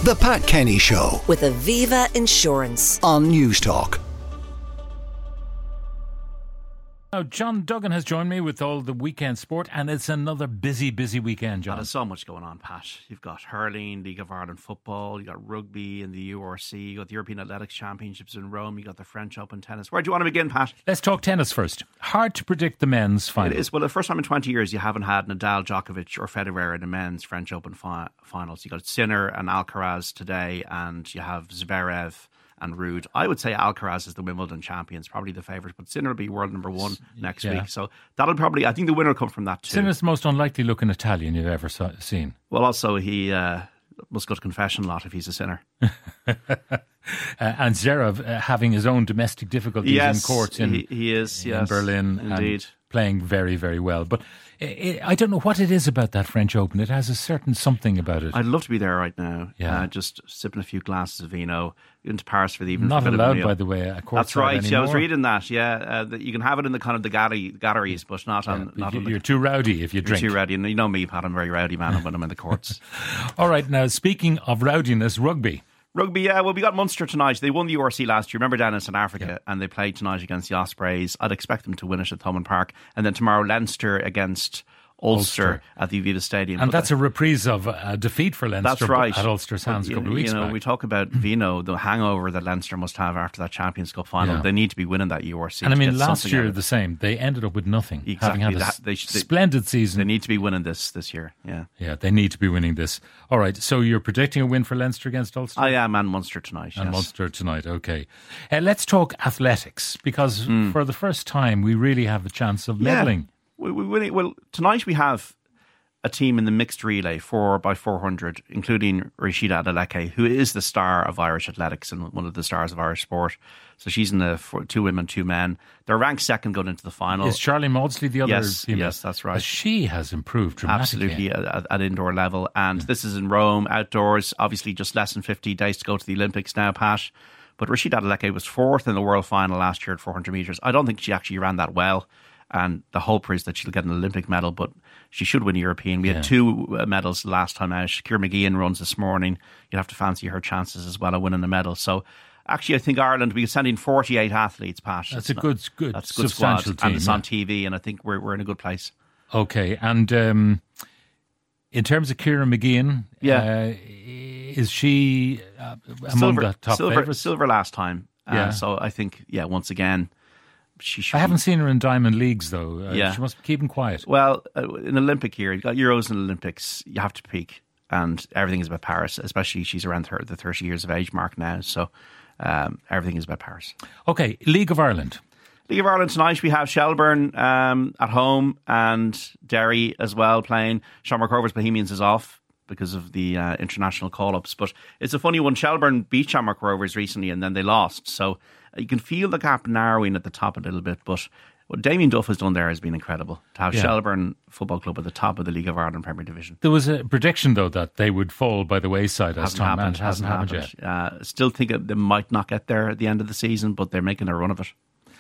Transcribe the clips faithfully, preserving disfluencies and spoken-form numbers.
The Pat Kenny Show with Aviva Insurance on Newstalk. Now, John Duggan has joined me with all the weekend sport, and it's another busy, busy weekend, John. There's so much going on, Pat. You've got hurling, League of Ireland football, you've got rugby in the U R C, you've got the European Athletics Championships in Rome, you've got the French Open tennis. Where do you want to begin, Pat? Let's talk tennis first. Hard to predict the men's final. It is. Well, the first time in twenty years you haven't had Nadal, Djokovic or Federer in the men's French Open fi- finals. You've got Sinner and Alcaraz today, and you have Zverev and Ruud. I would say Alcaraz is the Wimbledon champions, probably the favourite, but Sinner will be world number one next yeah. week. So that'll probably, I think the winner will come from that too. Sinner's the most unlikely looking Italian you've ever saw, seen. Well, also he uh, must go to confession a lot if he's a sinner. uh, and Zverev uh, having his own domestic difficulties yes, in courts in, he, he is, in yes, Berlin. indeed. And playing very, very well. But it, it, I don't know what it is about that French Open. It has a certain something about it. I'd love to be there right now. Yeah. Uh, just sipping a few glasses of vino. Into Paris for the evening. Not for allowed, by the way, at courtside. That's right. Anymore. Yeah, I was reading that. Yeah, uh, that you can have it in the kind of the gallery, galleries, but not on. Yeah, but not you, on the, you're too rowdy if you you're drink. Too rowdy, and you know me, Pat. I'm a very rowdy man when I'm in the courts. All right. Now, speaking of rowdiness, rugby. Rugby, yeah. Well, we got Munster tonight. They won the U R C last year. Remember down in South Africa, yeah. and they played tonight against the Ospreys. I'd expect them to win it at Thomond Park, and then tomorrow Leinster against Ulster, Ulster at the Aviva Stadium. And but that's a reprise of a defeat for Leinster. That's right. At Ulster's hands but, a couple of weeks You know, back. we talk about Vino, the hangover that Leinster must have after that Champions Cup final. Yeah. They need to be winning that U R C. And I mean, last last year the same. They ended up with nothing. Exactly. Having had a that, they, they, splendid season. They need to be winning this this year. Yeah. Yeah, they need to be winning this. All right, so you're predicting a win for Leinster against Ulster? I am, and Munster tonight. And yes. Munster tonight, okay. Uh, let's talk athletics, because mm. for the first time we really have a chance of medalling. Yeah. We, we, well, tonight we have a team in the mixed relay, four by four hundred, including Rashida Adeleke, who is the star of Irish athletics and one of the stars of Irish sport. So she's in the four, two women, two men. They're ranked second going into the final. Is Charlie Maudsley the other yes, female? Yes, that's right. But she has improved dramatically. Absolutely, at, at indoor level. And yeah. this is in Rome, outdoors. Obviously, just less than fifty days to go to the Olympics now, Pat. But Rashida Adeleke was fourth in the world final last year at four hundred metres. I don't think she actually ran that well. And the hope is that she'll get an Olympic medal, but she should win a European. We yeah. had two uh, medals last time out. Shakira McGeehan runs this morning. You'd have to fancy her chances as well of winning a medal. So actually, I think Ireland, we're sending forty-eight athletes, Pat. That's a good, good, that's a good substantial squad. team. And it's yeah. on T V, and I think we're we're in a good place. Okay, and um, in terms of Ciara McGeehan, yeah. uh, is she uh, among silver, the top silver, favourites? Silver last time. Uh, yeah. So I think, yeah, once again, she should I haven't be. seen her in Diamond Leagues, though. Uh, yeah. She must be keeping quiet. Well, uh, in Olympic year, you've got Euros and Olympics, you have to peak. And everything is about Paris, especially she's around her, the thirty years of age mark now. So um, everything is about Paris. Okay, League of Ireland. League of Ireland tonight, we have Shelburne um, at home and Derry as well playing. Shamrock Rovers Bohemians is off because of the uh, international call-ups. But it's a funny one. Shelburne beat Shamrock Rovers recently and then they lost. So you can feel the gap narrowing at the top a little bit. But what Damien Duff has done there has been incredible. To have yeah. Shelburne Football Club at the top of the League of Ireland Premier Division. There was a prediction, though, that they would fall by the wayside as time happened, it hasn't, hasn't happened, happened yet. Uh, still think they might not get there at the end of the season, but they're making a run of it.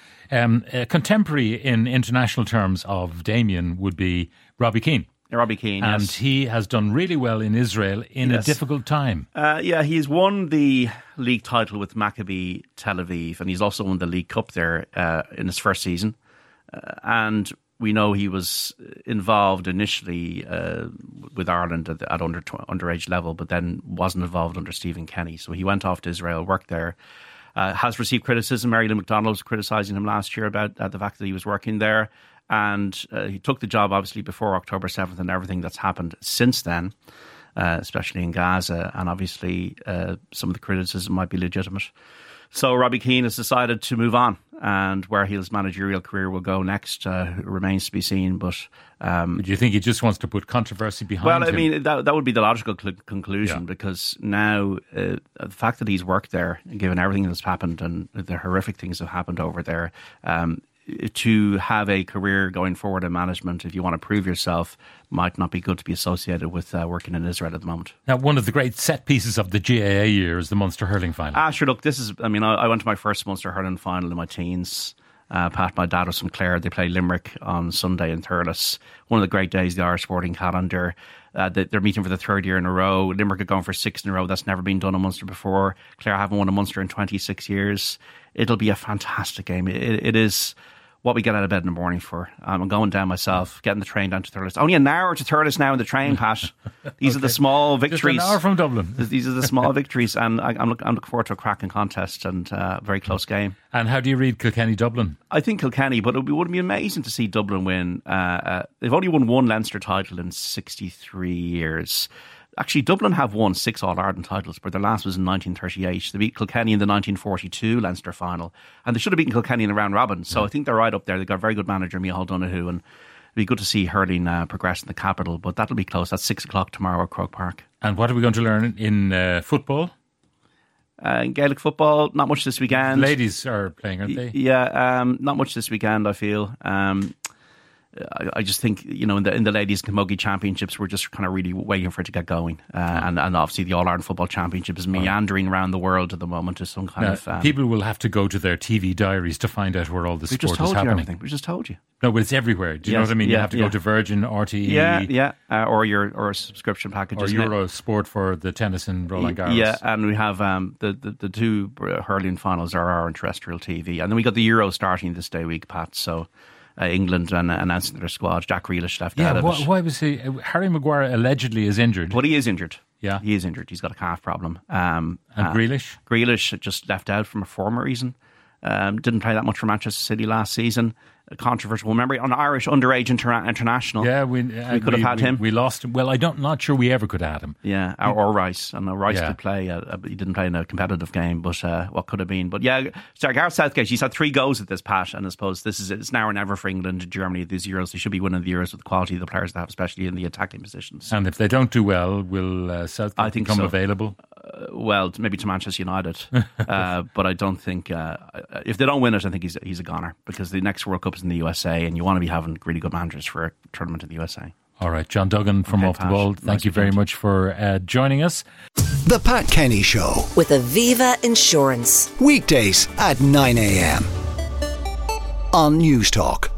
Um, a contemporary in international terms of Damien would be Robbie Keane. Robbie Keane, and yes. he has done really well in Israel in yes. a difficult time. Uh, yeah, he's won the league title with Maccabi Tel Aviv, and he's also won the League Cup there uh, in his first season. Uh, and we know he was involved initially uh, with Ireland at, at under underage level, but then wasn't involved under Stephen Kenny. So he went off to Israel, worked there. Uh, has received criticism. Mary Lou McDonald was criticising him last year about uh, the fact that he was working there. And uh, he took the job, obviously, before October seventh and everything that's happened since then, uh, especially in Gaza. And obviously, uh, some of the criticism might be legitimate. So Robbie Keane has decided to move on. And where his managerial career will go next uh, remains to be seen. But um, do you think he just wants to put controversy behind well, him? I mean, that, that would be the logical cl- conclusion yeah. because now uh, the fact that he's worked there, given everything that's happened and the horrific things that have happened over there, um, to have a career going forward in management, if you want to prove yourself, might not be good to be associated with uh, working in Israel at the moment. Now, one of the great set pieces of the G A A year is the Munster hurling final. Ah, sure, look, this is, I mean, I, I went to my first Munster hurling final in my teens. Uh, Pat, my dad was from Clare. They play Limerick on Sunday in Thurles. One of the great days of the Irish sporting calendar. Uh, they're meeting for the third year in a row. Limerick are going for six in a row. That's never been done in Munster before. Clare haven't won a Munster in twenty-six years. It'll be a fantastic game. It, it is what we get out of bed in the morning for. Um, I'm going down myself, getting the train down to Thurles. Only an hour to Thurles now in the train, Pat. These okay. are the small victories. Just an hour from Dublin. These are the small victories, and I, I'm, look, I'm looking forward to a cracking contest and uh, a very close game. And how do you read Kilkenny-Dublin? I think Kilkenny, but it would be amazing to see Dublin win. Uh, uh, they've only won one Leinster title in sixty-three years. Actually, Dublin have won six All-Ireland titles, but their last was in nineteen thirty-eight. They beat Kilkenny in the nineteen forty-two Leinster final, and they should have beaten Kilkenny in the round robin. So yeah. I think they're right up there. They've got a very good manager, Micheál Donoghue, and it'd be good to see hurling uh, progress in the capital, but that'll be close. That's six o'clock tomorrow at Croke Park. And what are we going to learn in uh, football? Uh, in Gaelic football, not much this weekend. Ladies are playing, aren't they? Yeah, um, not much this weekend, I feel. Um I, I just think, you know, in the in the ladies' camogie championships, we're just kind of really waiting for it to get going, uh, and and obviously the All Ireland Football Championship is meandering around the world at the moment to some kind now, of. Um, people will have to go to their T V diaries to find out where all the sport just told is you happening. Everything. We just told you. No, but it's everywhere. Do you yes, know what I mean? Yeah, you have to yeah. go to Virgin, R T E, yeah, yeah, uh, or your or a subscription package, or Euro Sport for the tennis and Roland Garros. Yeah, and we have um, the, the the two hurling finals are on terrestrial T V, and then we got the Euro starting this day week, Pat. So. Uh, England and uh, announcing their squad. Jack Grealish left yeah, out of why, it. Why was he? Uh, Harry Maguire allegedly is injured. But he is injured. Yeah, he is injured. He's got a calf problem. Um, and uh, Grealish? Grealish just left out from a former reason. Um, didn't play that much for Manchester City last season. A controversial memory on Irish underage inter- international. Yeah, we, uh, we could we, have had we, him. We lost him. Well, I don't, not sure we ever could have had him. Yeah, or, or Rice. I know Rice yeah. did play. Uh, he didn't play in a competitive game, but uh, what could have been. But yeah, sorry, Gareth Southgate. He's had three goes at this, Pat, and I suppose this is it's now or never for England and Germany. These Euros, they should be winning the Euros with the quality of the players they have, especially in the attacking positions. And if they don't do well, will uh, Southgate I think become so. available? Uh, well, maybe to Manchester United, uh, but I don't think uh, if they don't win it, I think he's he's a goner because the next World Cup is in the U S A, and you want to be having really good managers for a tournament in the U S A. All right, John Duggan from okay, Off Pat, the Ball. Thank nice you very weekend. much for uh, joining us. The Pat Kenny Show. With Aviva Insurance. Weekdays at nine a.m. on News Talk.